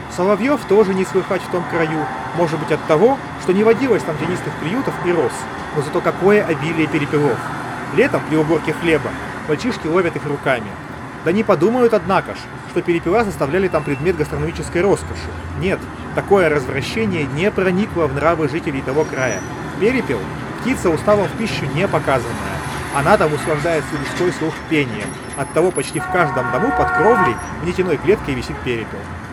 Соловьев тоже не слыхать в том краю, может быть от того, что не водилось там тенистых приютов и роз, но зато какое обилие перепелов. Летом при уборке хлеба мальчишки ловят их руками. Да не подумают, однако ж, что перепела составляли там предмет гастрономической роскоши. Нет, такое развращение не проникло в нравы жителей того края. Перепел – птица уставом в пищу не показанная. Она там услаждается людской слух пением. Оттого почти в каждом дому под кровлей в нитяной клетке висит перепел.